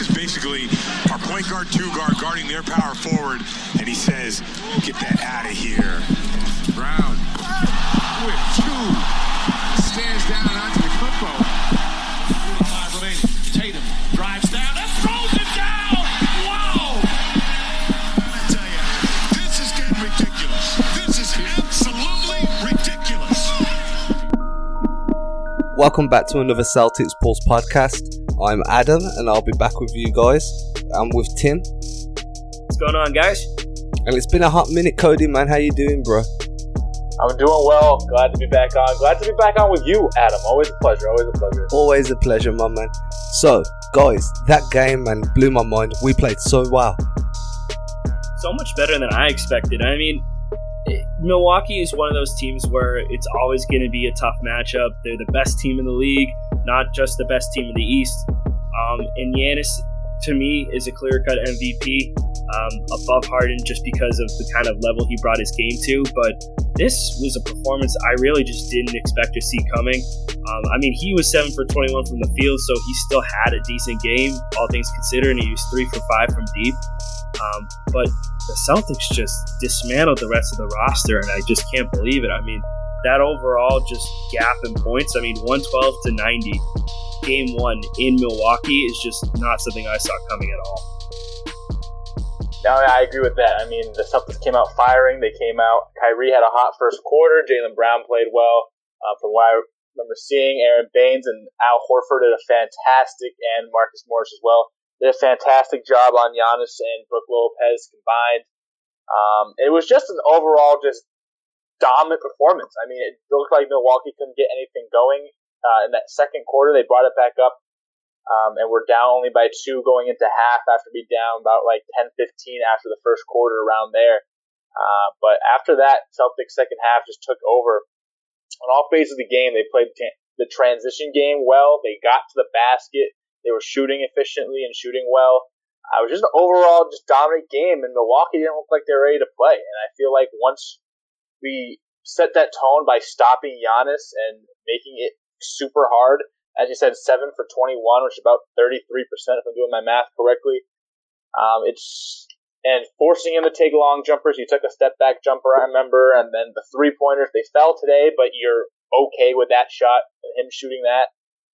is basically our point guard, two guard, guarding their power forward, and he says, get that out of here. Brown with two. Stands down onto the Clippo. 5 remaining. Tatum drives down and throws it down. Wow! I tell you, this is getting ridiculous. This is absolutely ridiculous. Welcome back to another Celtics Pulse podcast. I'm Adam, and I'll be back with you guys. I'm with Tim. What's going on, guys? And it's been a hot minute, Cody, man. How you doing, bro? I'm doing well. Glad to be back on. Glad to be back on with you, Adam. Always a pleasure. Always a pleasure. Always a pleasure, my man. So, guys, that game, man, blew my mind. We played so well. So much better than I expected. I mean, Milwaukee is one of those teams where it's always going to be a tough matchup. They're the best team in the league, not just the best team in the East. And Giannis, to me, is a clear-cut MVP, above Harden just because of the kind of level he brought his game to. But this was a performance I really just didn't expect to see coming. I mean, he was 7 for 21 from the field, so he still had a decent game, all things considered, and he was 3 for 5 from deep. But the Celtics just dismantled the rest of the roster, and I just can't believe it. I mean, that overall just gap in points, I mean, 112 to 90, game one in Milwaukee is just not something I saw coming at all. No, I agree with that. I mean, the Celtics came out firing. They came out. Kyrie had a hot first quarter. Jaylen Brown played well. From what I remember seeing, Aaron Baines and Al Horford did a fantastic, and Marcus Morris as well, did a fantastic job on Giannis and Brook Lopez combined. It was just an overall just dominant performance. I mean, it looked like Milwaukee couldn't get anything going. In that second quarter, they brought it back up. And we're down only by 2 going into half after being down about like 10-15 after the first quarter around there. But after that, Celtics second half just took over. On all phases of the game, they played the transition game well. They got to the basket. They were shooting efficiently and shooting well. It was just an overall just dominant game, and Milwaukee didn't look like they were ready to play. And I feel like once we set that tone by stopping Giannis and making it super hard, as you said, 7 for 21, which is about 33%, if I'm doing my math correctly. And forcing him to take long jumpers. He took a step back jumper, I remember, and then the 3-pointers, they fell today, but you're okay with that shot and him shooting that.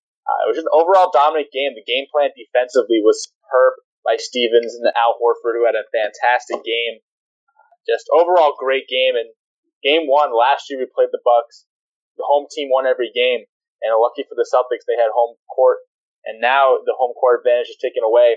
It was just an overall dominant game. The game plan defensively was superb by Stevens and Al Horford, who had a fantastic game. Just overall great game. And game one, last year we played the Bucks. The home team won every game. And lucky for the Celtics, they had home court. And now the home court advantage is taken away.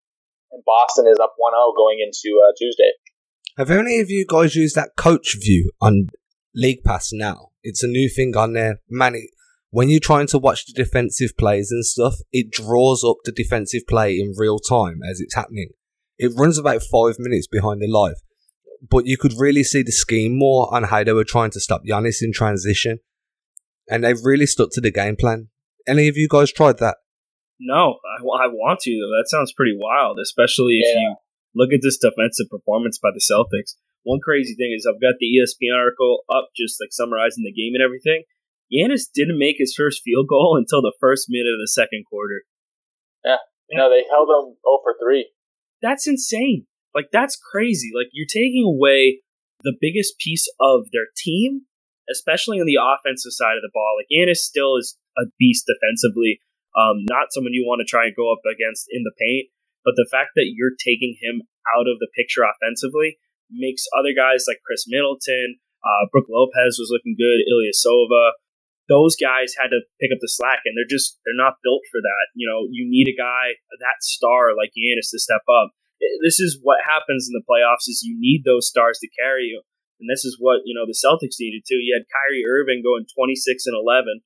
And Boston is up 1-0 going into Tuesday. Have any of you guys used that coach view on League Pass now? It's a new thing on there. Man, when you're trying to watch the defensive plays and stuff, it draws up the defensive play in real time as it's happening. It runs about 5 minutes behind the live. But you could really see the scheme more on how they were trying to stop Giannis in transition. And they've really stuck to the game plan. Any of you guys tried that? No, I want to, though. That sounds pretty wild, especially if you look at this defensive performance by the Celtics. One crazy thing is I've got the ESPN article up, just like summarizing the game and everything. Giannis didn't make his first field goal until the first minute of the second quarter. Yeah. No, they held him 0 for 3. That's insane. Like, that's crazy. Like, you're taking away the biggest piece of their team, especially on the offensive side of the ball. Like, Giannis still is a beast defensively, not someone you want to try and go up against in the paint. But the fact that you're taking him out of the picture offensively makes other guys like Chris Middleton, Brook Lopez was looking good, Ilyasova, those guys had to pick up the slack, and they're not built for that. You know, you need a guy, that star like Giannis, to step up. This is what happens in the playoffs: is you need those stars to carry you. And this is what, the Celtics needed too. You had Kyrie Irving going 26 and 11.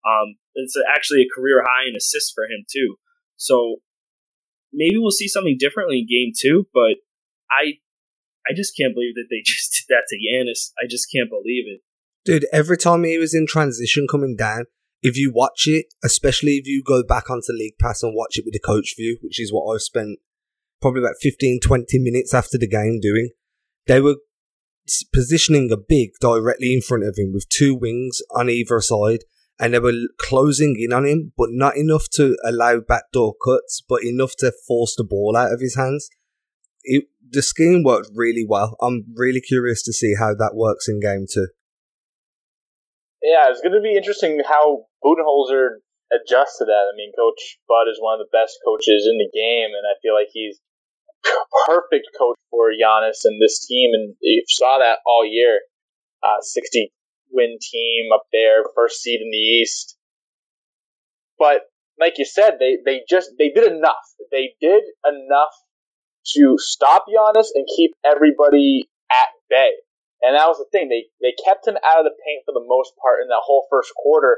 It's actually a career high in assists for him too. So maybe we'll see something differently in game 2, but I just can't believe that they just did that to Giannis. I just can't believe it. Dude, every time he was in transition coming down, if you watch it, especially if you go back onto League Pass and watch it with the coach view, which is what I've spent probably about 15-20 minutes after the game doing, they were positioning a big directly in front of him with 2 wings on either side, and they were closing in on him, but not enough to allow backdoor cuts, but enough to force the ball out of his hands. The scheme worked really well. I'm really curious to see how that works in game 2. Yeah, it's going to be interesting how Budenholzer adjusts to that. I mean, Coach Bud is one of the best coaches in the game, and I feel like he's a perfect coach for Giannis and this team, and you saw that all year. 60-win team up there, first seed in the East. But like you said, they did enough. They did enough to stop Giannis and keep everybody at bay. And that was the thing. They kept him out of the paint for the most part in that whole first quarter.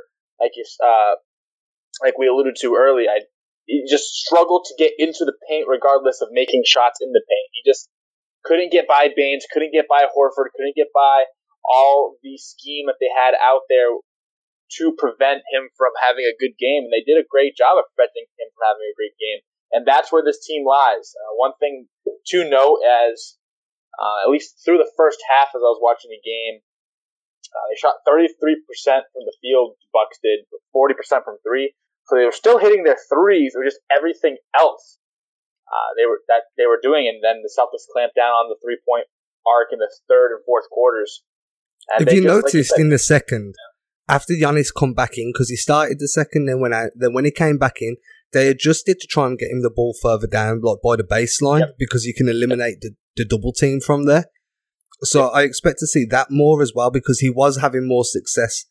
Like we alluded to earlier, he just struggled to get into the paint regardless of making shots in the paint. He just couldn't get by Baines, couldn't get by Horford, couldn't get by all the scheme that they had out there to prevent him from having a good game. And they did a great job of preventing him from having a great game. And that's where this team lies. One thing to note, as at least through the first half as I was watching the game, they shot 33% from the field, Bucks did, but 40% from three. So they were still hitting their threes, or just everything else they were doing. And then the Celtics clamped down on the 3-point arc in the third and fourth quarters. And if you noticed in the second, after Giannis come back in, because he started the second, then went out, then when he came back in, they adjusted to try and get him the ball further down, like by the baseline, because you can eliminate the double team from there. So I expect to see that more as well, because he was having more success.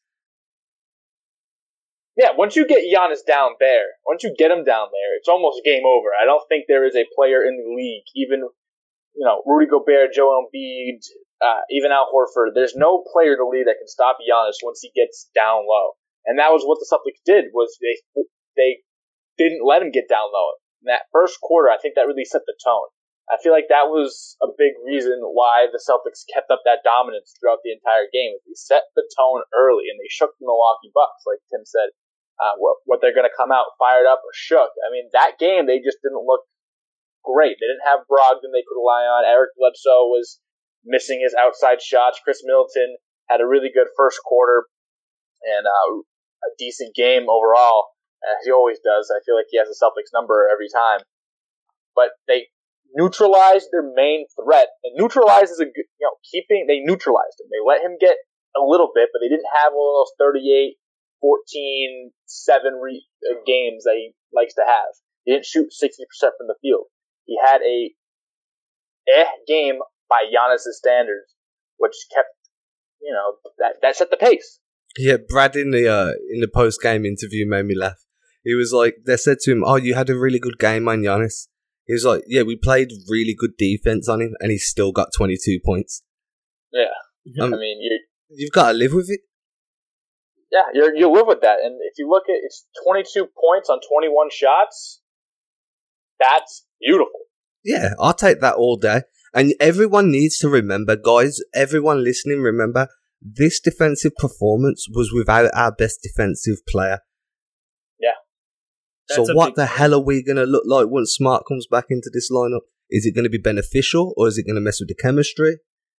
Yeah, once you get Giannis down there, it's almost game over. I don't think there is a player in the league, even Rudy Gobert, Joel Embiid, even Al Horford. There's no player in the league that can stop Giannis once he gets down low. And that was what the Celtics did, was they didn't let him get down low. In that first quarter, I think that really set the tone. I feel like that was a big reason why the Celtics kept up that dominance throughout the entire game. They set the tone early, and they shook the Milwaukee Bucks, like Tim said. What they're going to come out fired up or shook. I mean, that game, they just didn't look great. They didn't have Brogdon they could rely on. Eric Bledsoe was missing his outside shots. Chris Middleton had a really good first quarter and a decent game overall, as he always does. I feel like he has a Celtics number every time. But they neutralized their main threat. And neutralized is they neutralized him. They let him get a little bit, but they didn't have one of those 38, 14, 7 games that he likes to have. He didn't shoot 60% from the field. He had a game by Giannis' standards, which kept, that set the pace. Yeah, Brad in the post-game interview made me laugh. He was like, they said to him, "Oh, you had a really good game on Giannis." He was like, "Yeah, we played really good defense on him, and he still got 22 points." Yeah, I mean, you've got to live with it. Yeah, you live with that. And if you look at it's 22 points on 21 shots, that's beautiful. Yeah, I'll take that all day. And everyone needs to remember, guys, everyone listening, remember, this defensive performance was without our best defensive player. Yeah. So what the hell are we going to look like once Smart comes back into this lineup? Is it going to be beneficial, or is it going to mess with the chemistry?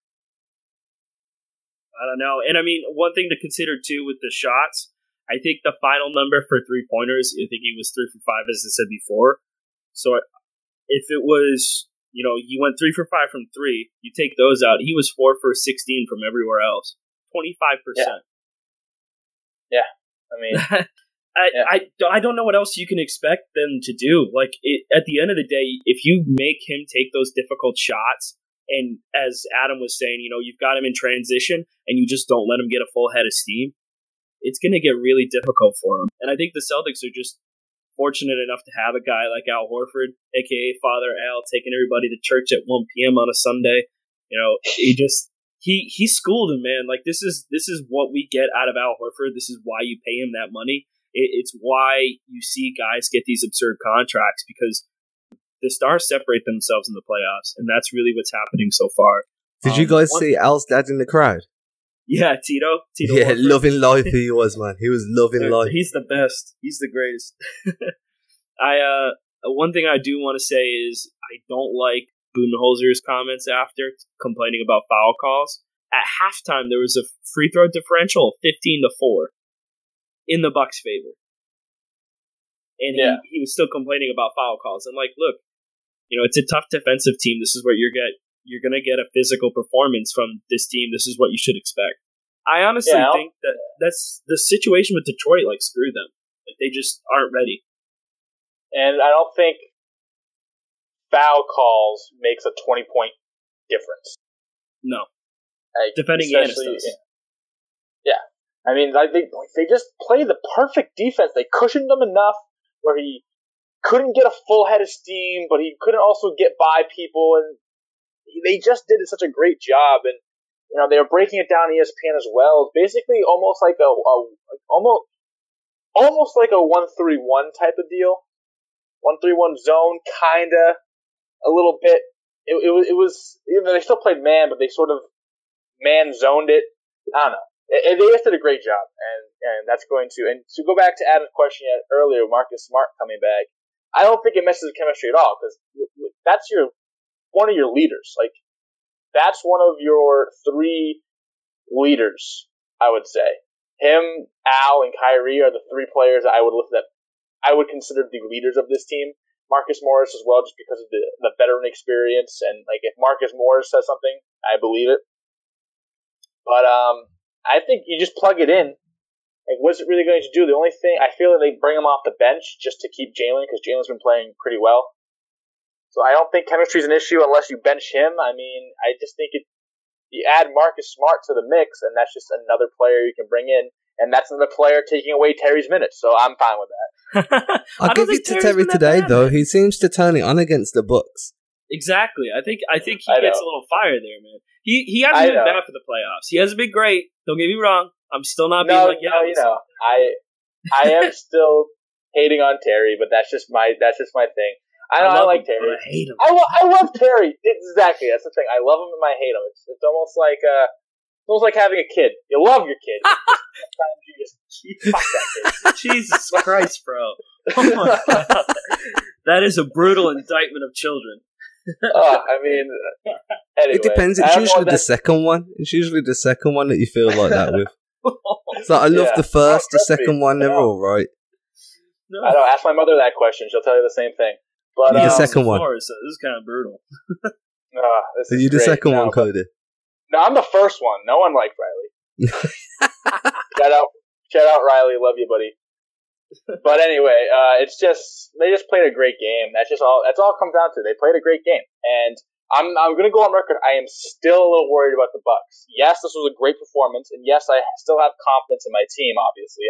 I don't know. And I mean, one thing to consider too with the shots, I think the final number for 3-pointers, I think he was 3 for 5, as I said before. So if it was, he went 3 for 5 from 3, you take those out, he was 4 for 16 from everywhere else. 25%. Yeah. I mean, I don't know what else you can expect them to do. Like, at the end of the day, if you make him take those difficult shots, and as Adam was saying, you've got him in transition and you just don't let him get a full head of steam, it's going to get really difficult for him. And I think the Celtics are just fortunate enough to have a guy like Al Horford, a.k.a. Father Al, taking everybody to church at 1 p.m. on a Sunday. He schooled him, man. Like, this is what we get out of Al Horford. This is why you pay him that money. It's why you see guys get these absurd contracts, because the stars separate themselves in the playoffs, and that's really what's happening so far. Did you guys see Al's dad in the crowd? Yeah, Tito. Yeah, Horford. Loving life he was, man. He was loving life. He's the best. He's the greatest. One thing I do want to say is I don't like Budenholzer's comments after, complaining about foul calls. At halftime, there was a free throw differential of 15-4. in the Bucks' favor. And he was still complaining about foul calls. I'm like, look, it's a tough defensive team. This is where you're going to get a physical performance from this team. This is what you should expect. I honestly think that's the situation with Detroit. Like, screw them. Like, they just aren't ready. And I don't think foul calls makes a 20-point difference. No. Like, defending Giannis does. Yeah. I mean, they just play the perfect defense. They cushioned him enough where he couldn't get a full head of steam, but he couldn't also get by people, and they just did such a great job. And they were breaking it down on ESPN as well. Basically, almost like a 1-3-1 type of deal, 1-3-1 zone, kinda, a little bit. It was they still played man, but they sort of man zoned it. I don't know. They just did a great job, and that's going to. And to go back to Adam's question earlier, Marcus Smart coming back, I don't think it messes with chemistry at all, because that's one of your leaders. Like, that's one of your three leaders, I would say. Him, Al, and Kyrie are the three players I would consider the leaders of this team. Marcus Morris as well, just because of the veteran experience, and like, if Marcus Morris says something, I believe it. But I think you just plug it in. Like, what's it really going to do? The only thing, I feel like they bring him off the bench just to keep Jalen, because Jalen's been playing pretty well. So I don't think chemistry is an issue unless you bench him. I mean, I just think you add Marcus Smart to the mix, and that's just another player you can bring in, and that's another player taking away Terry's minutes. So I'm fine with that. I'll give it to Terry today, though. He seems to turn it on against the Bucks. Exactly. I think he gets a little fire there, man. He hasn't been bad for the playoffs. He hasn't been great. Don't get me wrong. I'm still not being like, I am still hating on Terry, but that's just my thing. I like Terry. But I hate him. I love Terry. Exactly, that's the thing. I love him and I hate him. It's almost like having a kid. You love your kid. Sometimes you just fuck that kid. Jesus Christ, bro! Oh my God, that is a brutal indictment of children. I mean, anyway, it depends. It's usually the second one. It's usually the second one that you feel like that with. So I love the first, the second one. They're all right. No. I don't ask my mother that question. She'll tell you the same thing. But the second one. So this is kind of brutal. Are you the second one, Cody? No, I'm the first one. No one liked Riley. Shout out, Riley. Love you, buddy. But anyway, it's just they just played a great game. That's all it comes down to. They played a great game, and I'm going to go on record. I am still a little worried about the Bucks. Yes, this was a great performance, and yes, I still have confidence in my team. Obviously,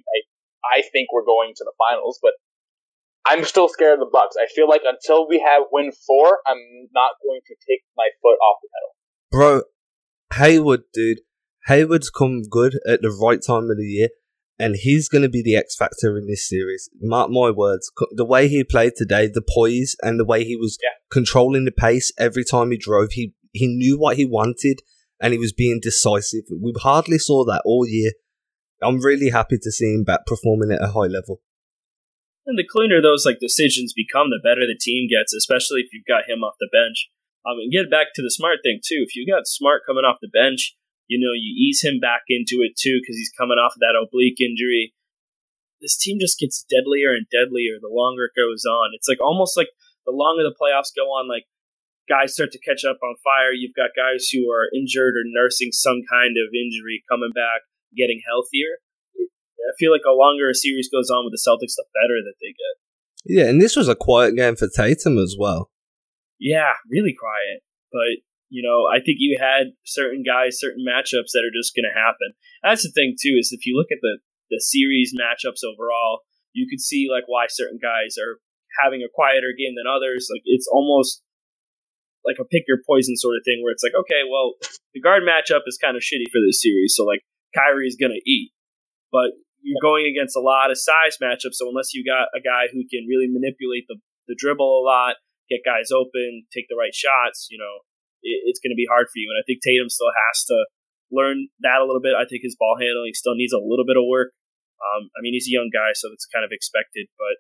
I think we're going to the finals, but I'm still scared of the Bucks. I feel like until we have win 4, I'm not going to take my foot off the pedal. Bro, Hayward, dude. Hayward's come good at the right time of the year, and he's going to be the X factor in this series. Mark my words. The way he played today, the poise, and the way he was controlling the pace every time he drove, he knew what he wanted, and he was being decisive. We hardly saw that all year. I'm really happy to see him back performing at a high level. And the cleaner those decisions become, the better the team gets, especially if you've got him off the bench. And get back to the Smart thing too. If you got Smart coming off the bench, you ease him back into it too, because he's coming off of that oblique injury. This team just gets deadlier and deadlier the longer it goes on. It's almost like the longer the playoffs go on, guys start to catch up on fire. You've got guys who are injured or nursing some kind of injury coming back, getting healthier. I feel like the longer a series goes on with the Celtics, the better that they get. Yeah, and this was a quiet game for Tatum as well. Yeah, really quiet. But, I think you had certain guys, certain matchups that are just going to happen. That's the thing, too, is if you look at the series matchups overall, you could see, why certain guys are having a quieter game than others. It's almost like a pick your poison sort of thing where it's okay, well, the guard matchup is kind of shitty for this series, so, Kyrie's going to eat. But you're going against a lot of size matchups, so unless you got a guy who can really manipulate the dribble a lot, get guys open, take the right shots, it's going to be hard for you. And I think Tatum still has to learn that a little bit. I think his ball handling still needs a little bit of work. He's a young guy, so that's kind of expected. But,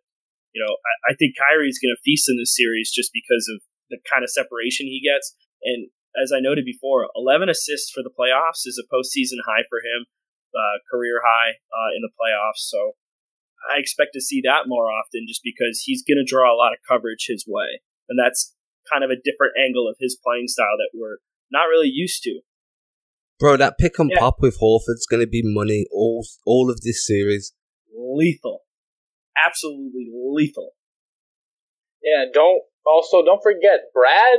I think Kyrie's going to feast in this series just because of the kind of separation he gets. And as I noted before, 11 assists for the playoffs is a postseason high for him. career high in the playoffs. So I expect to see that more often just because he's going to draw a lot of coverage his way. And that's kind of a different angle of his playing style that we're not really used to. Bro, that pick and pop with Horford's going to be money all of this series. Lethal. Absolutely lethal. Yeah, don't forget, Brad,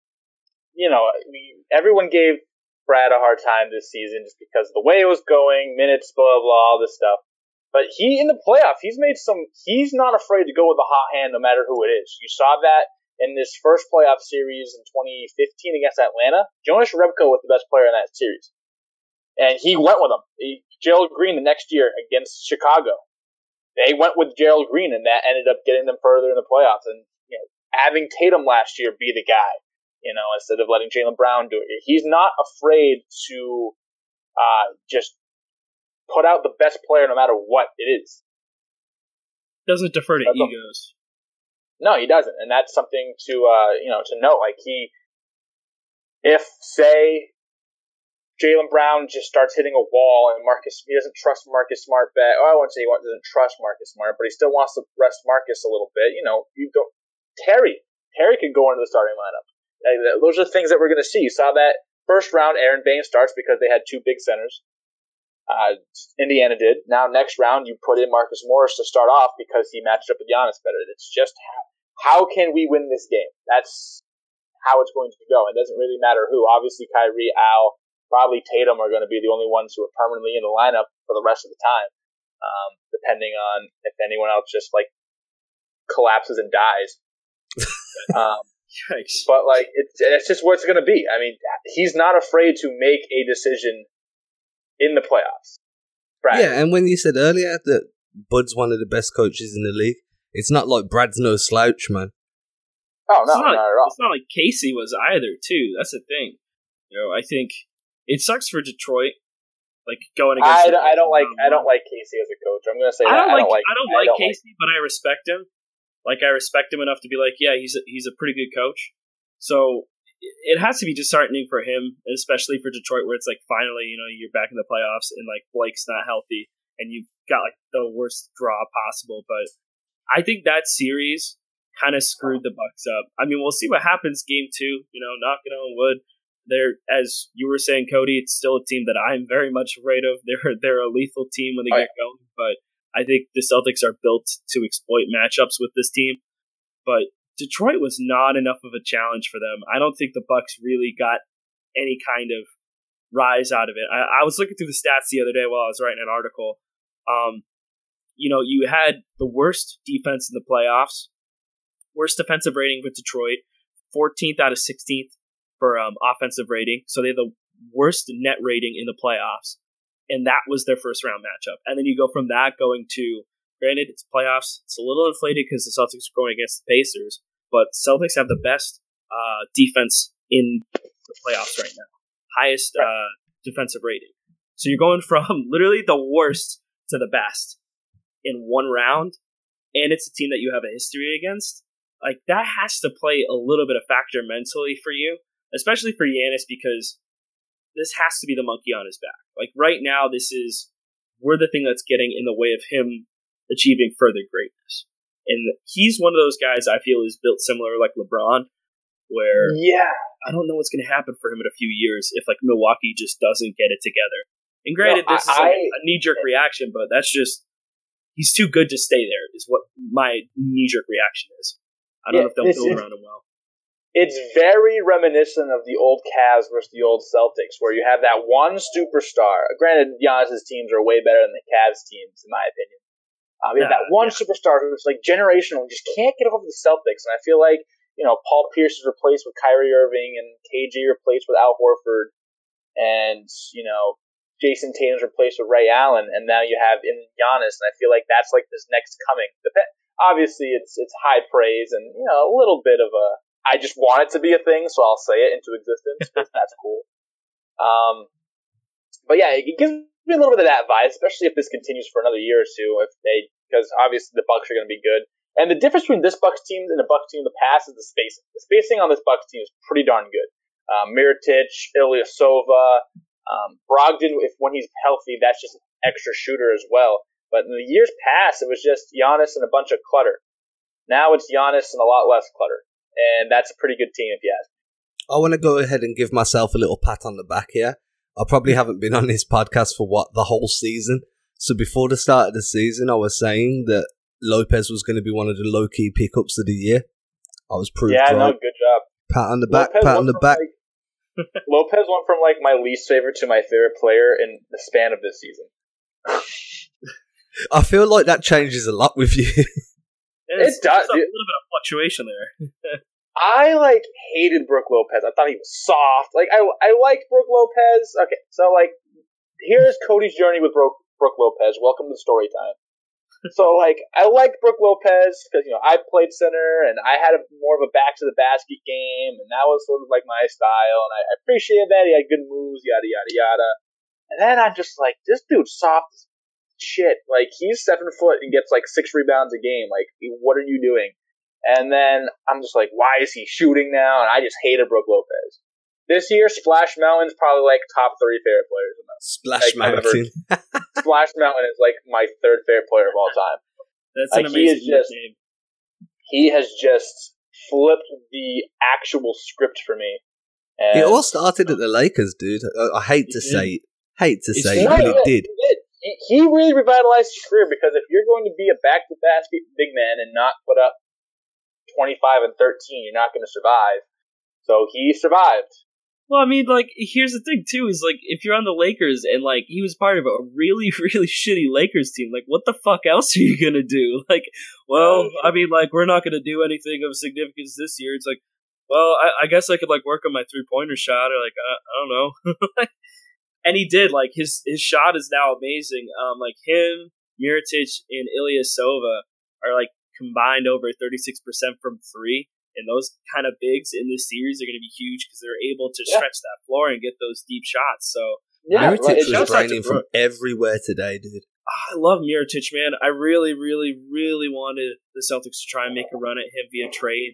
everyone gave Brad a hard time this season just because of the way it was going, minutes, blah, blah, all this stuff. But in the playoff, he's not afraid to go with the hot hand no matter who it is. You saw that in this first playoff series in 2015 against Atlanta. Jonas Jerebko was the best player in that series. And he went with him. Gerald Green the next year against Chicago. They went with Gerald Green, and that ended up getting them further in the playoffs. And, having Tatum last year be the guy, instead of letting Jaylen Brown do it. He's not afraid to just put out the best player no matter what it is. Doesn't defer to egos. No, he doesn't, and that's something to note. Like if say Jaylen Brown just starts hitting a wall and he doesn't trust Marcus Smart back. I won't say he doesn't trust Marcus Smart, but he still wants to rest Marcus a little bit. Terry could go into the starting lineup. Those are things that we're going to see. You saw that first round, Aaron Baines starts because they had two big centers. Indiana did. Now next round, you put in Marcus Morris to start off because he matched up with Giannis better. It's just how can we win this game? That's how it's going to go. It doesn't really matter who. Obviously, Kyrie, Al, probably Tatum are going to be the only ones who are permanently in the lineup for the rest of the time, depending on if anyone else just collapses and dies. But it's just what it's going to be. I mean, he's not afraid to make a decision in the playoffs. Brad. Yeah, and when you said earlier that Bud's one of the best coaches in the league, it's not like Brad's no slouch, man. Oh, no, not at all. It's not like Casey was either, too. That's the thing. I think it sucks for Detroit, going against. I don't like Casey as a coach. I'm going to say I don't like Casey, but I respect him. I respect him enough to be he's a pretty good coach. So it has to be disheartening for him, especially for Detroit, where it's finally, you're back in the playoffs and Blake's not healthy and you've got the worst draw possible. But I think that series kind of screwed the Bucks up. I mean, we'll see what happens game 2, knocking on wood. They're, as you were saying, Cody, it's still a team that I'm very much afraid of. They're a lethal team when they get going, but I think the Celtics are built to exploit matchups with this team. But Detroit was not enough of a challenge for them. I don't think the Bucks really got any kind of rise out of it. I was looking through the stats the other day while I was writing an article. You had the worst defense in the playoffs, worst defensive rating with Detroit, 14th out of 16th for offensive rating. So they had the worst net rating in the playoffs. And that was their first round matchup. And then you go from that going to, granted, it's playoffs. It's a little inflated because the Celtics are going against the Pacers. But Celtics have the best defense in the playoffs right now. Highest defensive rating. So you're going from literally the worst to the best in one round. And it's a team that you have a history against. That has to play a little bit of factor mentally for you. Especially for Giannis, because this has to be the monkey on his back. Right now, we're the thing that's getting in the way of him achieving further greatness. And he's one of those guys I feel is built similar like LeBron, where I don't know what's going to happen for him in a few years if Milwaukee just doesn't get it together. And granted, this is a knee-jerk reaction, but that's just, he's too good to stay there is what my knee-jerk reaction is. I don't know if they'll build around him well. It's very reminiscent of the old Cavs versus the old Celtics, where you have that one superstar. Granted, Giannis' teams are way better than the Cavs teams, in my opinion. You have that one superstar who's generational, just can't get over the Celtics. And I feel like, Paul Pierce is replaced with Kyrie Irving and KG replaced with Al Horford. And, Jason Tatum's replaced with Ray Allen. And now you have in Giannis. And I feel like that's this next coming. Obviously, it's high praise and, a little bit of a, I just want it to be a thing, so I'll say it into existence because that's cool. But yeah, it gives me a little bit of that vibe, especially if this continues for another year or two. Because obviously the Bucks are going to be good, and the difference between this Bucks team and the Bucks team in the past is the spacing. The spacing on this Bucks team is pretty darn good. Mirotic, Ilyasova, Brogdon, when he's healthy, that's just an extra shooter as well. But in the years past, it was just Giannis and a bunch of clutter. Now it's Giannis and a lot less clutter. And that's a pretty good team, if you ask me. I want to go ahead and give myself a little pat on the back here. I probably haven't been on this podcast for the whole season. So before the start of the season, I was saying that Lopez was going to be one of the low-key pickups of the year. I was proved right. No, good job. Pat on the back, pat on the back. Lopez went from my least favorite to my favorite player in the span of this season. I feel like that changes a lot with you. It does. There's a little bit of fluctuation there. I hated Brook Lopez. I thought he was soft. I liked Brook Lopez. Okay, so here's Cody's journey with Brook Lopez. Welcome to story time. So I liked Brook Lopez because I played center and I had more of a back to the basket game, and that was sort of my style, and I appreciated that. He had good moves, yada yada yada. And then I'm just this dude's soft as shit. He's 7 foot and gets 6 rebounds a game. What are you doing? And then I'm just why is he shooting now? And I just hated Brook Lopez. This year, Splash Mountain's probably top 3 favorite players in that. Splash Mountain. Splash Mountain is my 3rd favorite player of all time. That's an amazing name. He has just flipped the actual script for me. And it all started at the Lakers, dude. I hate to say it. But it did. He really revitalized his career, because if you're going to be a back-to-basket big man and not put up 25 and 13, you're not going to survive. So he survived. Well, I mean, here's the thing, too, is, if you're on the Lakers and, he was part of a really, really shitty Lakers team, what the fuck else are you gonna do? I mean, we're not gonna do anything of significance this year. It's well, I guess I could, work on my three-pointer shot, or, I don't know. And he did, his shot is now amazing. Him, Mirotic, and Ilyasova are, combined over 36% from 3. And those kind of bigs in this series are going to be huge because they're able to stretch that floor and get those deep shots. So Mirotic was draining from everywhere today, dude. I love Mirotic, man. I really, really, really wanted the Celtics to try and make a run at him via trade.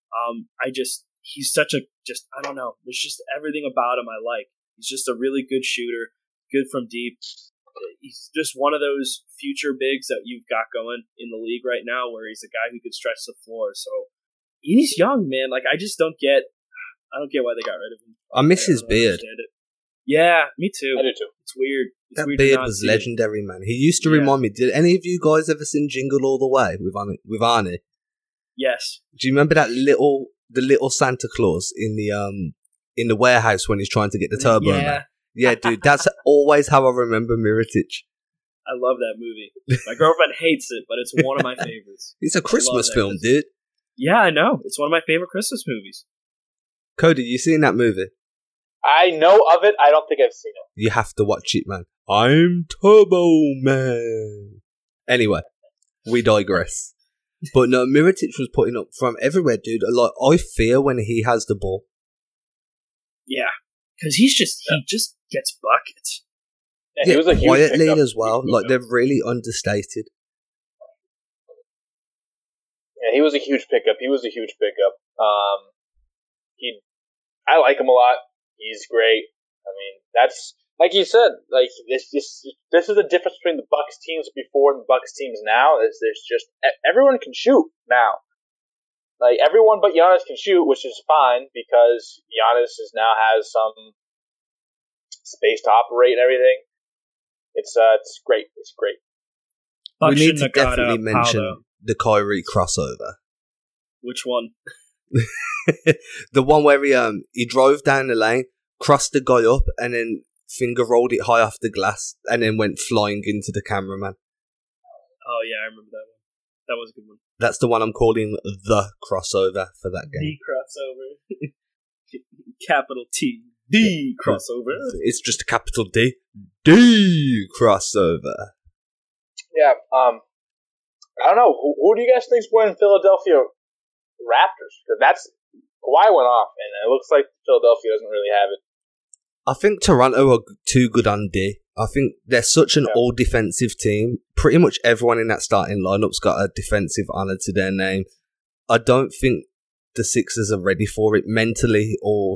He's such I don't know. There's just everything about him I like. He's just a really good shooter, good from deep. He's just one of those future bigs that you've got going in the league right now, where he's a guy who could stretch the floor. So he's young, man. I just don't get why they got rid of him. I miss his beard. Yeah, me too. I do too. It's weird. That beard was legendary, man. He used to remind me. Did any of you guys ever seen Jingle All the Way with Arnie? Yes. Do you remember the little Santa Claus in the warehouse when he's trying to get the turbo? Yeah. Yeah, dude. That's always how I remember Mirotic. I love that movie. My girlfriend hates it, but it's one of my favorites. It's a Christmas film, dude. Yeah, I know. It's one of my favorite Christmas movies. Cody, you seen that movie? I know of it. I don't think I've seen it. You have to watch it, man. I'm Turbo Man. Anyway, we digress. But no, Mirotic was putting up from everywhere, dude. I fear when he has the ball. Yeah, because he just gets buckets. Yeah, he was a huge quietly pickup. as well. They're really understated. Yeah, he was a huge pickup. I like him a lot. He's great. I mean, that's like you said. This is the difference between the Bucks teams before and the Bucks teams now. Is there's just everyone can shoot now. Everyone but Giannis can shoot, which is fine because Giannis now has some space to operate and everything. It's great. It's great. We need to definitely mention the Kyrie crossover. Which one? The one where he drove down the lane, crossed the guy up, and then finger rolled it high off the glass, and then went flying into the cameraman. Oh yeah, I remember that one. That was a good one. That's the one I'm calling the crossover for that game. The crossover. Capital T. The crossover. It's just a capital D. D crossover. Yeah. I don't know. Who do you guys think's winning Philadelphia Raptors? Because Kawhi went off, and it looks like Philadelphia doesn't really have it. I think Toronto are too good on D. I think they're such an all-defensive team. Pretty much everyone in that starting lineup's got a defensive honor to their name. I don't think the Sixers are ready for it mentally or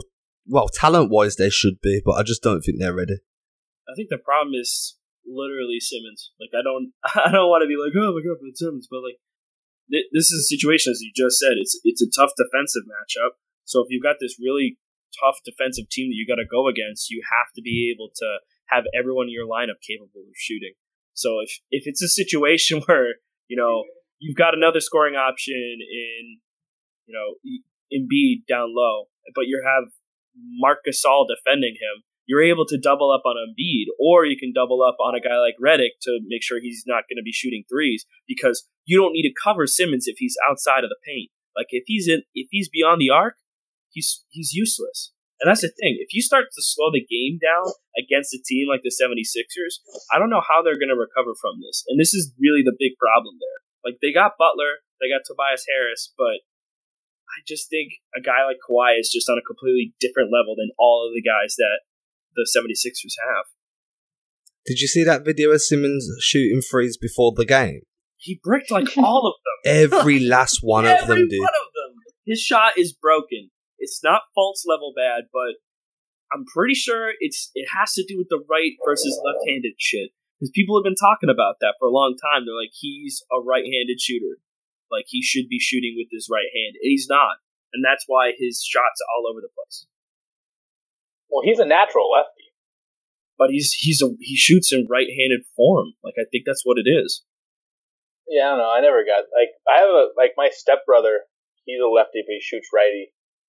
well, talent-wise, they should be, but I just don't think they're ready. I think the problem is literally Simmons. Like, I don't want to be like, oh my god, Ben Simmons, but like, this is a situation, as you just said, it's a tough defensive matchup. So if you've got this really tough defensive team that you got to go against, you have to be able to have everyone in your lineup capable of shooting. So if it's a situation where, you know, you've got another scoring option in, you know, Embiid down low, but you have Marc Gasol defending him, you're able to double up on Embiid, or you can double up on a guy like Redick to make sure he's not going to be shooting threes, because you don't need to cover Simmons if he's outside of the paint. Like, if he's beyond the arc, he's useless. And that's the thing. If you start to slow the game down against a team like the 76ers, I don't know how they're going to recover from this. And this is really the big problem there. Like, they got Butler, they got Tobias Harris, but I just think a guy like Kawhi is just on a completely different level than all of the guys that the 76ers have. Did you see that video of Simmons shooting threes before the game? He bricked like all of them. Every last one of them, dude. Every one of them. His shot is broken. It's not Fultz level bad, but I'm pretty sure it has to do with the right versus left-handed shit. Because people have been talking about that for a long time. They're like, he's a right-handed shooter. Like, he should be shooting with his right hand. And he's not. And that's why his shots are all over the place. Well, he's a natural lefty. But he shoots in right-handed form. Like, I think that's what it is. Yeah, I don't know. I never got, my stepbrother, he's a lefty, but he shoots righty.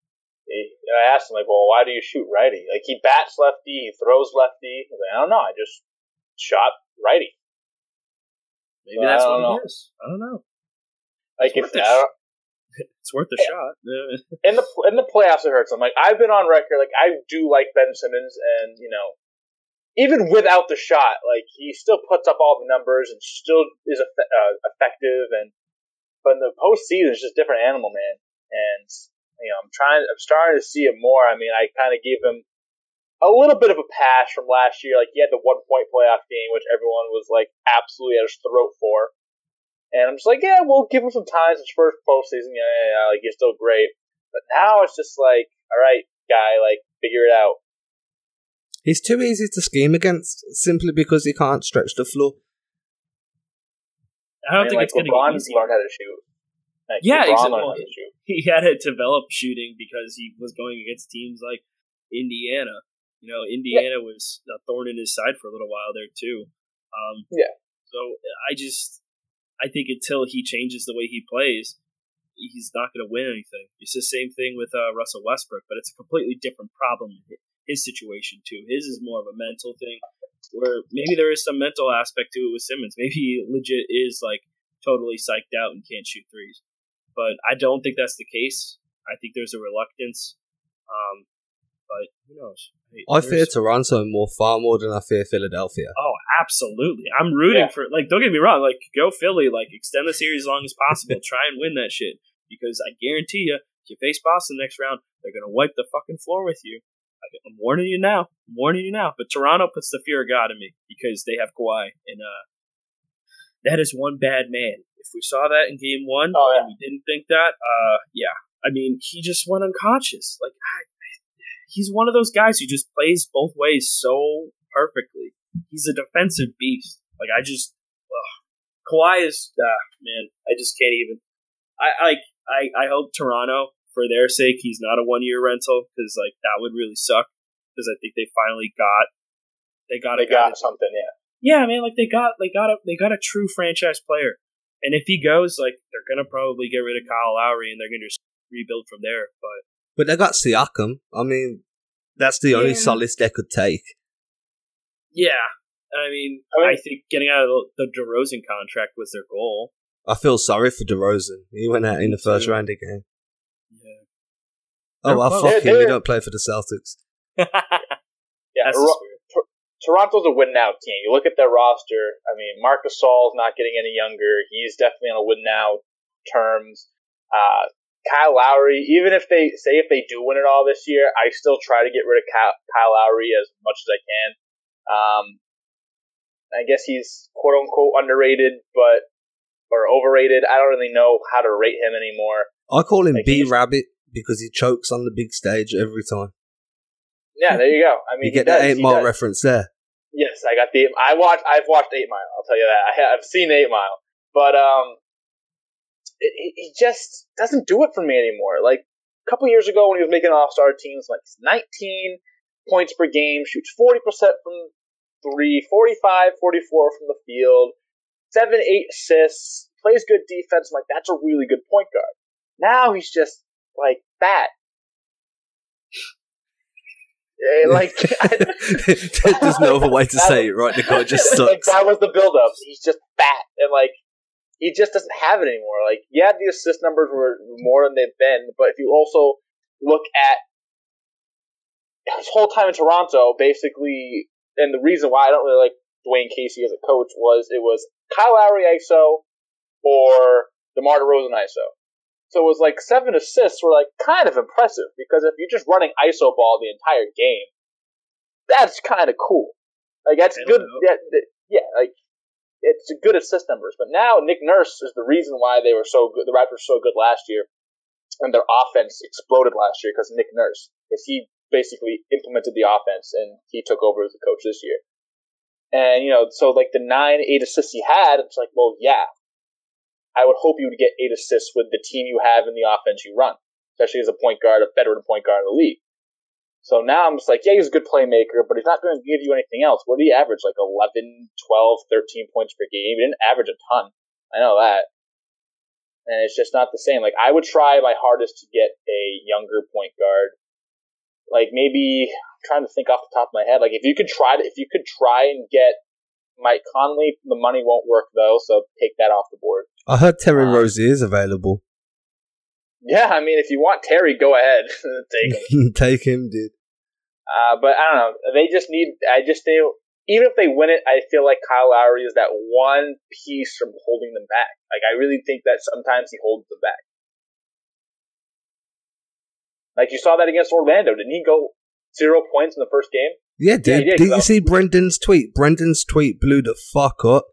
I asked him, like, well, why do you shoot righty? Like, he bats lefty, he throws lefty. He's like, I don't know, I just shot righty. Maybe that's what it is. I don't know. Like, it's worth a shot. In the playoffs, it hurts. I'm like, I've been on record, like, I do like Ben Simmons, and, you know, even without the shot, like, he still puts up all the numbers and still is effective, but in the postseason, it's just a different animal, man. And, you know, I'm starting to see it more. I mean, I kind of gave him a little bit of a pass from last year. Like, he had the 1-point playoff game, which everyone was, like, absolutely at his throat for. And I'm just like, yeah, we'll give him some time. It's his first postseason. Yeah, like, he's still great. But now it's just like, all right, guy, like, figure it out. He's too easy to scheme against, simply because he can't stretch the floor. I don't think it's going to get easy. LeBron learned how to shoot. Like, yeah, exactly. He had to develop shooting because he was going against teams like Indiana. You know, Indiana was a thorn in his side for a little while there too. So I think until he changes the way he plays, he's not going to win anything. It's the same thing with Russell Westbrook, but it's a completely different problem in his situation too. His is more of a mental thing, where maybe there is some mental aspect to it with Simmons. Maybe he legit is like totally psyched out and can't shoot threes. But I don't think that's the case. I think there's a reluctance. But who knows? I fear Toronto far more than I fear Philadelphia. Oh, absolutely. I'm rooting for, like, don't get me wrong, like, go Philly, like, extend the series as long as possible. Try and win that shit. Because I guarantee you, if you face Boston next round, they're going to wipe the fucking floor with you. I'm warning you now. But Toronto puts the fear of God in me because they have Kawhi. And that is one bad man. If we saw that in game one and we didn't think that, I mean, he just went unconscious. Like, he's one of those guys who just plays both ways so perfectly. He's a defensive beast. Like, Kawhi is, man, I just can't even. I hope Toronto, for their sake, he's not a 1-year rental, because, like, that would really suck. Because I think they finally got something, yeah. Yeah, man, like, they got a true franchise player. And if he goes, like, they're going to probably get rid of Kyle Lowry and they're going to just rebuild from there. But they got Siakam. I mean, that's the only solace they could take. Yeah. I mean, I think getting out of the DeRozan contract was their goal. I feel sorry for DeRozan. He went out in the first round again. Yeah. Oh, well, fuck him. He don't play for the Celtics. Yeah, Toronto's a win-now team. You look at their roster. I mean, Marc Gasol's not getting any younger. He's definitely on a win-now terms. Kyle Lowry, even if they do win it all this year, I still try to get rid of Kyle Lowry as much as I can. I guess he's quote-unquote underrated, or overrated. I don't really know how to rate him anymore. I call him B-Rabbit because he chokes on the big stage every time. Yeah, there you go. I mean, you get that 8 Mile reference there. Yes, I got the. I've watched 8 Mile. I'll tell you that. I've seen 8 Mile, but he just doesn't do it for me anymore. Like a couple years ago when he was making All-Star teams, like 19 points per game, shoots 40% from 3, 45, 44 from the field, 7, 8 assists, plays good defense. I'm like, that's a really good point guard. Now he's just like fat. Like there's no other way to say it, right? The guy just sucks. Like, that was the build-up. He's just fat, and like he just doesn't have it anymore. Like, yeah, the assist numbers were more than they've been, but if you also look at his whole time in Toronto, basically, and the reason why I don't really like Dwayne Casey as a coach was it was Kyle Lowry ISO or DeMar DeRozan ISO. So it was like 7 assists were like kind of impressive because if you're just running ISO ball the entire game, that's kind of cool. Like that's good. Yeah, like it's a good assist numbers. But now Nick Nurse is the reason why they were so good. The Raptors were so good last year, and their offense exploded last year because Nick Nurse, because he basically implemented the offense and he took over as the coach this year. And so like the 9, 8 assists he had, it's like, well, yeah. I would hope you would get 8 assists with the team you have and the offense you run, especially as a point guard, a veteran point guard in the league. So now I'm just like, yeah, he's a good playmaker, but he's not going to give you anything else. What did he average? Like 11, 12, 13 points per game? He didn't average a ton. I know that. And it's just not the same. Like, I would try my hardest to get a younger point guard. Like, maybe, I'm trying to think off the top of my head. Like, if you could try and get Mike Conley, the money won't work, though, so take that off the board. I heard Terry Rozier is available. Yeah, I mean, if you want Terry, go ahead. Take him. Take him, dude. But I don't know. Even if they win it, I feel like Kyle Lowry is that one piece from holding them back. Like, I really think that sometimes he holds them back. Like, you saw that against Orlando. Didn't he go 0 points in the first game? Yeah, dude. Yeah, Did you see Brendan's tweet? Brendan's tweet blew the fuck up.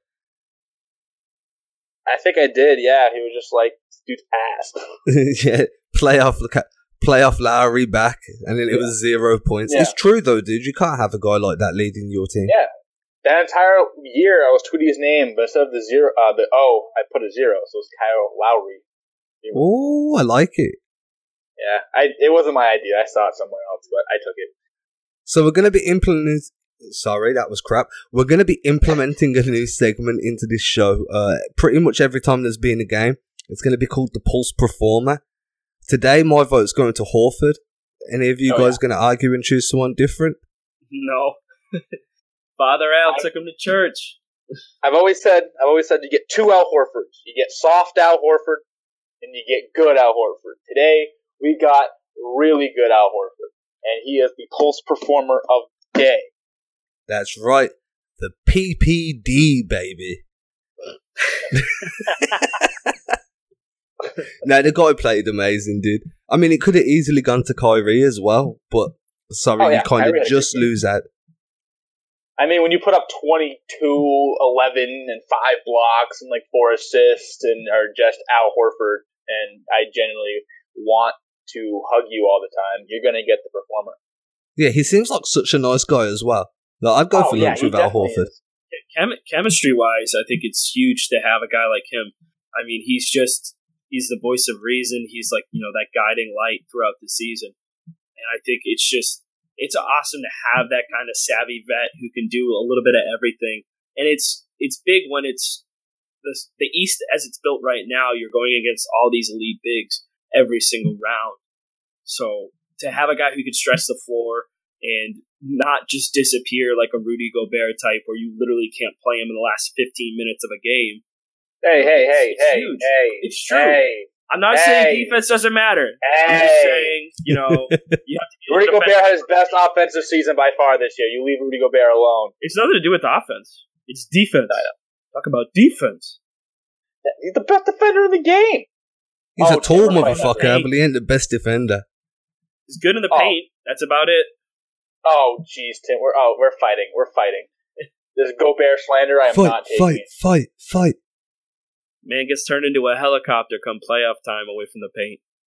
I think I did, yeah. He was just like, dude's ass. Yeah, playoff Lowry back, and then it was 0 points. Yeah. It's true, though, dude. You can't have a guy like that leading your team. Yeah. That entire year, I was tweeting his name, but instead of the O, I put a 0, so it's Kyle Lowry. Oh, I like it. Yeah, it wasn't my idea. I saw it somewhere else, but I took it. So we're going to be implementing... Sorry, that was crap. We're going to be implementing a new segment into this show. Pretty much every time there's been a game, it's going to be called the Pulse Performer. Today, my vote's going to Horford. Any of you guys going to argue and choose someone different? No. Father Al took him to church. I've always said you get 2 Al Horfords. You get soft Al Horford, and you get good Al Horford. Today, we got really good Al Horford, and he is the Pulse Performer of the day. That's right. The PPD, baby. No, the guy played amazing, dude. I mean, it could have easily gone to Kyrie as well, but sorry, you kind of just lose out. I mean, when you put up 22, 11, and 5 blocks and like 4 assists and are just Al Horford, and I genuinely want to hug you all the time, you're going to get the performer. Yeah, he seems like such a nice guy as well. Like, I'd go for lunch with Al Horford. Chemistry-wise, I think it's huge to have a guy like him. I mean, he's the voice of reason. He's like, that guiding light throughout the season. And I think it's awesome to have that kind of savvy vet who can do a little bit of everything. And it's big when it's the East as it's built right now. You're going against all these elite bigs every single round. So to have a guy who can stretch the floor and not just disappear like a Rudy Gobert type where you literally can't play him in the last 15 minutes of a game. Hey. It's true. I'm not saying defense doesn't matter. I'm just saying, you have to Rudy Gobert had his best offensive season by far this year. You leave Rudy Gobert alone. It's nothing to do with offense. It's defense. Talk about defense. He's the best defender in the game. He's a tall motherfucker, but he ain't the best defender. He's good in the paint. That's about it. Oh, jeez, Tim. We're fighting. We're fighting. This Gobert slander, I am not taking it. Fight. Man gets turned into a helicopter come playoff time away from the paint.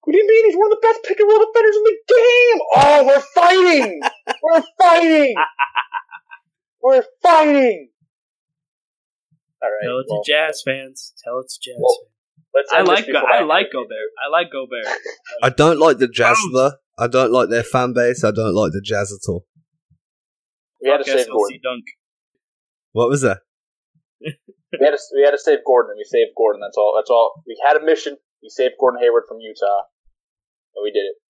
What do you mean? He's one of the best pick-and-roll defenders in the game! Oh, we're fighting! We're fighting! We're fighting! All right. Tell it to Jazz fans. Tell it to Jazz Let's fans. end I this before like Gobert. I like Gobert. I don't like the Jazz though. I don't like their fan base. I don't like the Jazz at all. We had to save SLC Gordon. Dunk. What was that? We had to save Gordon, and we saved Gordon. That's all. We had a mission. We saved Gordon Hayward from Utah, and we did it.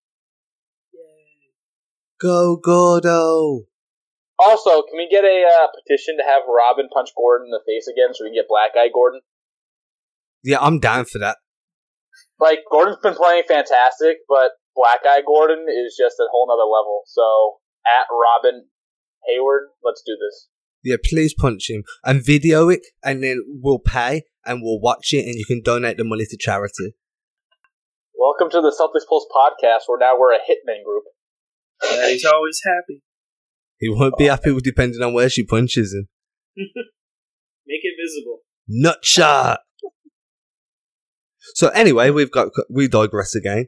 Go Gordo! Also, can we get a petition to have Robin punch Gordon in the face again so we can get Black Eye Gordon? Yeah, I'm down for that. Like, Gordon's been playing fantastic, but Black Eye Gordon is just a whole nother level. So, at Robin Hayward, let's do this. Yeah, please punch him and video it, and then we'll pay and we'll watch it, and you can donate the money to charity. Welcome to the Celtics Pulse podcast, where now we're a hitman group. Yeah, he's always happy. He won't be happy with depending on where she punches him. Make it visible. Nut shot. So anyway, we digress again.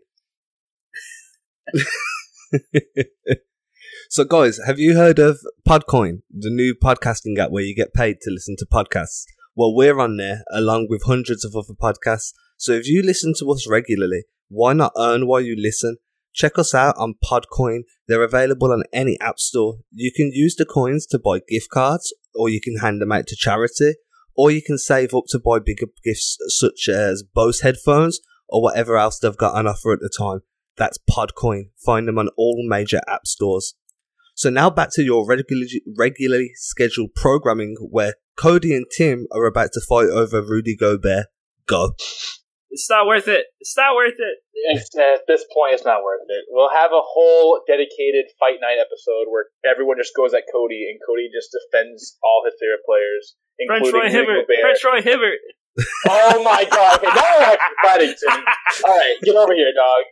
So guys, have you heard of Podcoin, the new podcasting app where you get paid to listen to podcasts? Well, we're on there along with hundreds of other podcasts. So if you listen to us regularly, why not earn while you listen? Check us out on Podcoin. They're available on any app store. You can use the coins to buy gift cards, or you can hand them out to charity, or you can save up to buy bigger gifts such as Bose headphones or whatever else they've got on offer at the time. That's Podcoin. Find them on all major app stores. So now back to your regularly scheduled programming, where Cody and Tim are about to fight over Rudy Gobert. Go. It's not worth it. It's not worth it. At this point, it's not worth it. We'll have a whole dedicated Fight Night episode where everyone just goes at Cody, and Cody just defends all his favorite players, including French Roy Hibbert. French Roy Hibbert. Oh my god. Okay, now we're actually fighting, Tim. Alright, get over here, dog.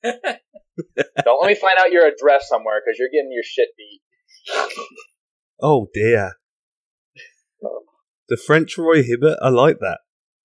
Don't let me find out your address somewhere, because you're getting your shit beat. Oh dear. The French Roy Hibbert, I like that.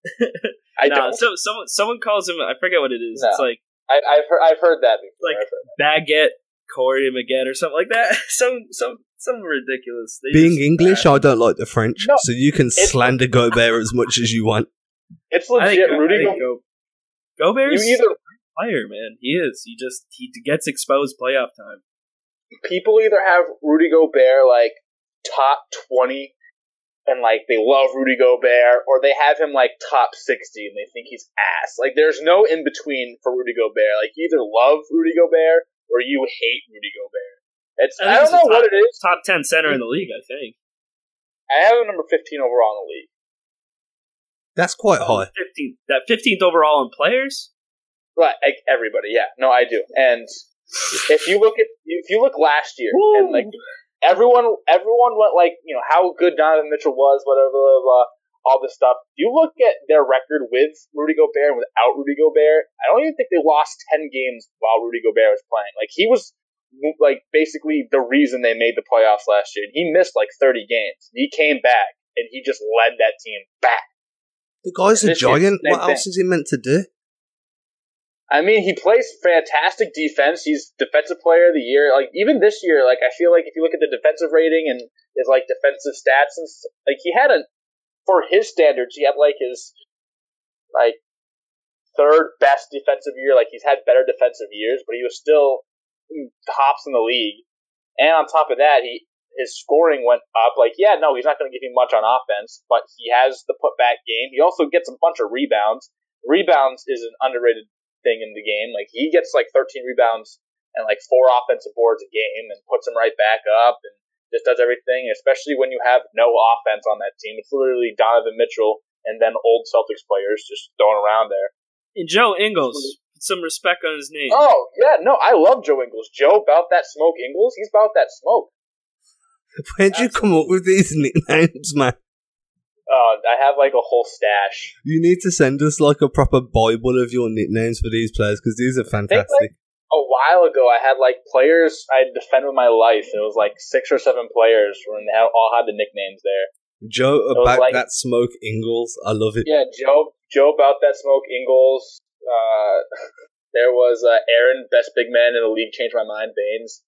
I don't. So someone calls him. I forget what it is. No. It's like I've heard that before. like I've heard that. Baguette Corey Maguette or something like that. some ridiculous. They Being just- English, I don't like the French, No, so you can slander Gobert as much as you want. It's I legit. think, Rudy I think Gobert's You either player, man. He is. He gets exposed playoff time. people either have Rudy Gobert like top 20 and like they love Rudy Gobert, or they have him like top 60 and they think he's ass. Like there's no in between for Rudy Gobert. Like you either love Rudy Gobert or you hate Rudy Gobert. I don't know what it is. Top 10 center in the league, I think. I have him number 15 overall in the league. That's quite high. 15th overall in players. Right, like everybody, yeah. No, I do. And if you look last year, Woo! and like everyone went like, you know, how good Donovan Mitchell was, whatever, blah, blah, blah, all this stuff. You look at their record with Rudy Gobert and without Rudy Gobert, I don't even think they lost 10 games while Rudy Gobert was playing. Like he was like basically the reason they made the playoffs last year. He missed like 30 games. He came back and he just led that team back. The guy's a This year, giant. same What else is he meant to do? I mean, he plays fantastic defense. He's defensive player of the year. Like even this year, like I feel like if you look at the defensive rating and his like defensive stats and like he had for his standards, he had like his like third best defensive year. Like he's had better defensive years, but he was still tops in the league. And on top of that, his scoring went up. Like yeah, no, he's not going to give you much on offense, but he has the putback game. He also gets a bunch of rebounds. Rebounds is an underrated thing in the game. Like he gets like 13 rebounds and like 4 offensive boards a game and puts them right back up and just does everything, especially when you have no offense on that team. It's literally Donovan Mitchell and then old Celtics players just thrown around there. And Joe Ingles. Put some respect on his name. Oh, yeah, no, I love Joe Ingles. Joe about that smoke Ingles, he's about that smoke. Where'd you come up with these nicknames, man? I have like a whole stash. You need to send us like a proper Bible of your nicknames for these players, because these are fantastic. A while ago, I had like players I defended my life. It was like 6 or 7 players when they all had the nicknames there. Joe was about like- that smoke Ingles. I love it. Yeah, Joe about that smoke Ingles. There was Aaron, best big man in the league, changed my mind. Baines.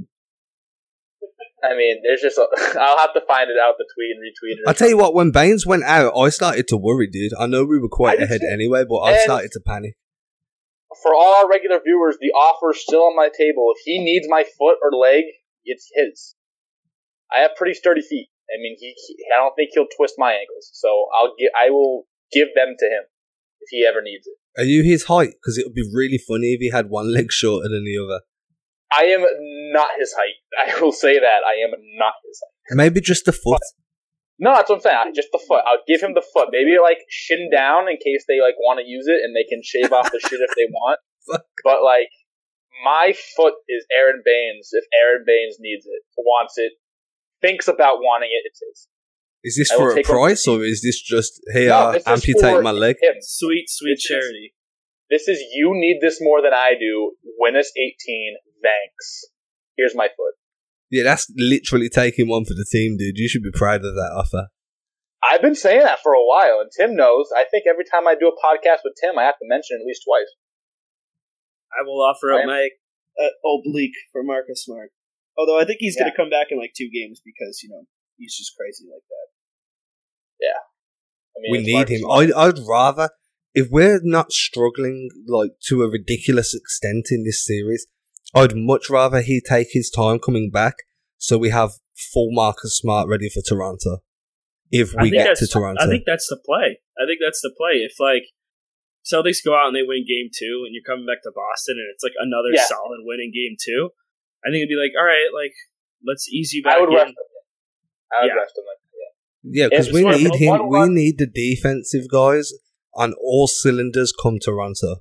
I mean, there's just I'll have to find it out, the tweet and retweet it. I'll tell you what, when Baines went out, I started to worry, dude. I know we were quite ahead anyway, but I started to panic. For all our regular viewers, the offer's still on my table. If he needs my foot or leg, it's his. I have pretty sturdy feet. I mean, I don't think he'll twist my ankles, so I will give them to him if he ever needs it. Are you his height? Because it would be really funny if he had one leg shorter than the other. I am not his height. I will say that. I am not his height. Maybe just the foot. No, that's what I'm saying. Just the foot. I'll give him the foot. Maybe like shin down in case they like want to use it and they can shave off the shit if they want. But like my foot is Aaron Baines. If Aaron Baines needs it, wants it, thinks about wanting it, it's his. Is this for a price or is this just here? Amputate my leg. Him. Sweet charity. This is you need this more than I do. Win us 18. Thanks. Here's my foot. Yeah, that's literally taking one for the team, dude. You should be proud of that offer. I've been saying that for a while, and Tim knows. I think every time I do a podcast with Tim, I have to mention it at least twice. I will offer up my oblique for Marcus Smart. Although I think he's going to come back in like 2 games because, he's just crazy like that. Yeah. I mean, we need him. I'd rather, if we're not struggling like to a ridiculous extent in this series, I'd much rather he take his time coming back so we have full Marcus Smart ready for Toronto. If we get to Toronto. I think that's the play. If like Celtics go out and they win game 2 and you're coming back to Boston and it's like another solid win in game 2, I think it'd be like, all right, like let's ease you back I would in. rest him. I would rest him like that. Yeah, because we need him. We need the defensive guys on all cylinders come Toronto.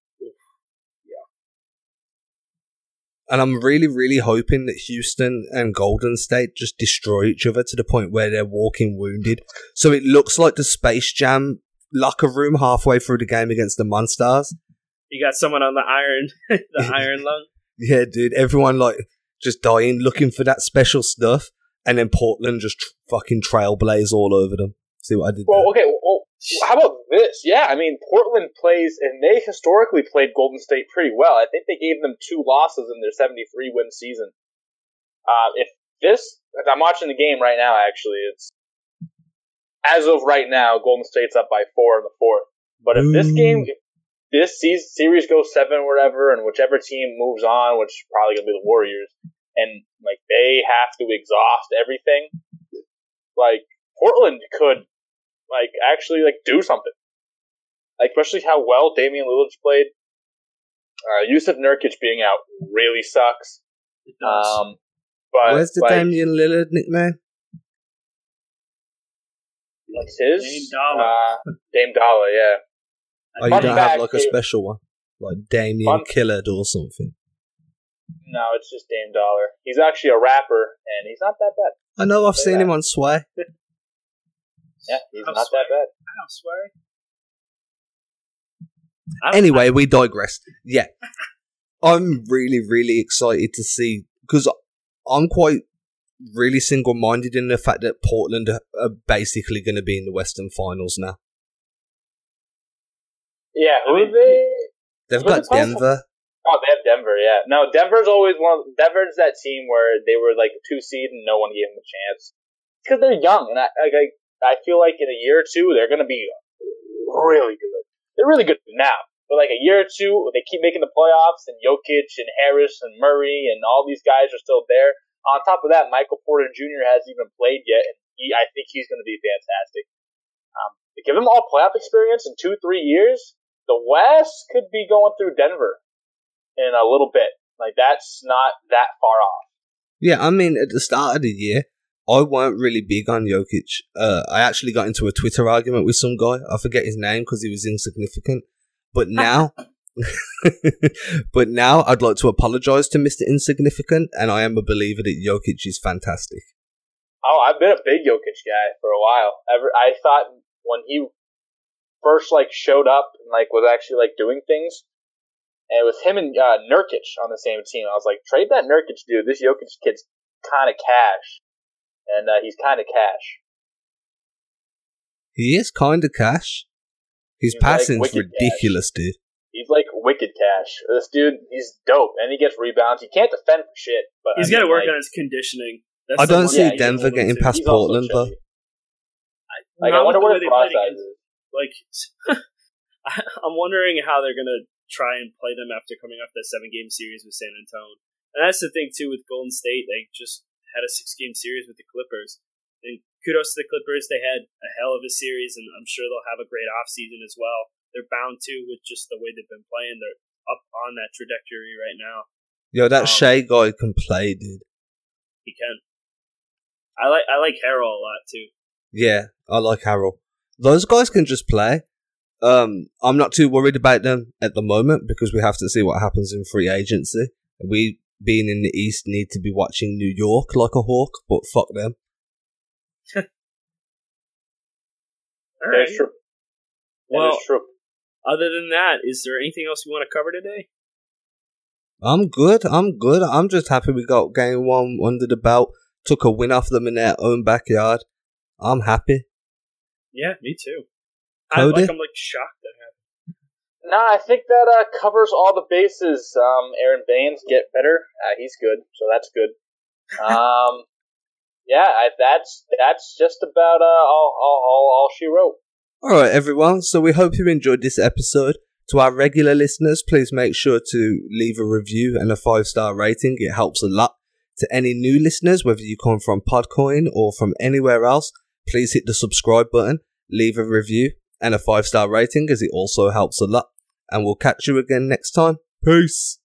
And I'm really, really hoping that Houston and Golden State just destroy each other to the point where they're walking wounded. So it looks like the Space Jam locker room halfway through the game against the Monstars. You got someone on the iron lung? Yeah, dude. Everyone like just dying, looking for that special stuff. And then Portland just fucking trailblaze all over them. See what I did there? Okay. Well, how about this? Yeah, I mean, Portland plays, and they historically played Golden State pretty well. I think they gave them 2 losses in their 73-win season. I'm watching the game right now, actually. It's as of right now, Golden State's up by 4 in the 4th. But if this series goes 7 or whatever, and whichever team moves on, which is probably going to be the Warriors, and like they have to exhaust everything, like Portland could like actually like do something. Like especially how well Damian Lillard's played. Yusuf Nurkic being out really sucks. It does. But where's the Damian Lillard nickname? What's his? Dame Dollar. Dame Dollar, yeah. Oh, you don't have like a special one? Like Damian Killard or something? No, it's just Dame Dollar. He's actually a rapper, and he's not that bad. I know, I've seen him on Sway. Yeah, he's not that bad. I don't swear. Anyway, we digress. Yeah. I'm really, really excited to see, because I'm quite really single-minded in the fact that Portland are basically going to be in the Western Finals now. Yeah, who are they? They've got Denver. Oh, they have Denver, yeah. No, Denver's always Denver's that team where they were like a 2 seed and no one gave them a chance. Because they're young, and I feel like in a year or 2, they're going to be really good. They're really good now. But like a year or 2, they keep making the playoffs, and Jokic and Harris and Murray and all these guys are still there. On top of that, Michael Porter Jr. hasn't even played yet, and I think he's going to be fantastic. To give them all playoff experience in 2-3 years, the West could be going through Denver in a little bit. Like, that's not that far off. Yeah, I mean, at the start of the year, I weren't really big on Jokic. I actually got into a Twitter argument with some guy. I forget his name because he was insignificant. But now, I'd like to apologize to Mr. Insignificant, and I am a believer that Jokic is fantastic. Oh, I've been a big Jokic guy for a while. I thought when he first showed up and was actually doing things, and with him and Nurkic on the same team, I was like, trade that Nurkic dude. This Jokic kid's kind of cash, and he's kind of cash. He is kind of cash. His passing's ridiculous, dude. He's like wicked cash. This dude, he's dope, and he gets rebounds. He can't defend for shit, but He's got to work on his conditioning. I don't see yeah, Denver getting too. past He's also Portland, though. chubby. I wonder what his process is. Like, I'm wondering how they're going to try and play them after coming off that 7-game series with San Antonio. And that's the thing, too, with Golden State. They just had a 6-game series with the Clippers. And kudos to the Clippers. They had a hell of a series, and I'm sure they'll have a great offseason as well. They're bound to with just the way they've been playing. They're up on that trajectory right now. Yo, that Shea guy can play, dude. He can. I like Harrell a lot, too. Yeah, I like Harrell. Those guys can just play. I'm not too worried about them at the moment because we have to see what happens in free agency. We, being in the East, need to be watching New York like a hawk, but fuck them. All right. That's true. Well, That is true. other than that, is there anything else you want to cover today? I'm good. I'm just happy we got game 1 under the belt. Took a win off them in their own backyard. I'm happy. Yeah, me too. Cody? I'm shocked that happened. No, I think that covers all the bases. Aaron Baines get better. He's good, so that's good. Yeah, that's just about all she wrote. Alright, everyone. So we hope you enjoyed this episode. To our regular listeners, please make sure to leave a review and a 5-star rating. It helps a lot. To any new listeners, whether you come from Podcoin or from anywhere else, please hit the subscribe button, leave a review and a 5-star rating as it also helps a lot. And we'll catch you again next time. Peace.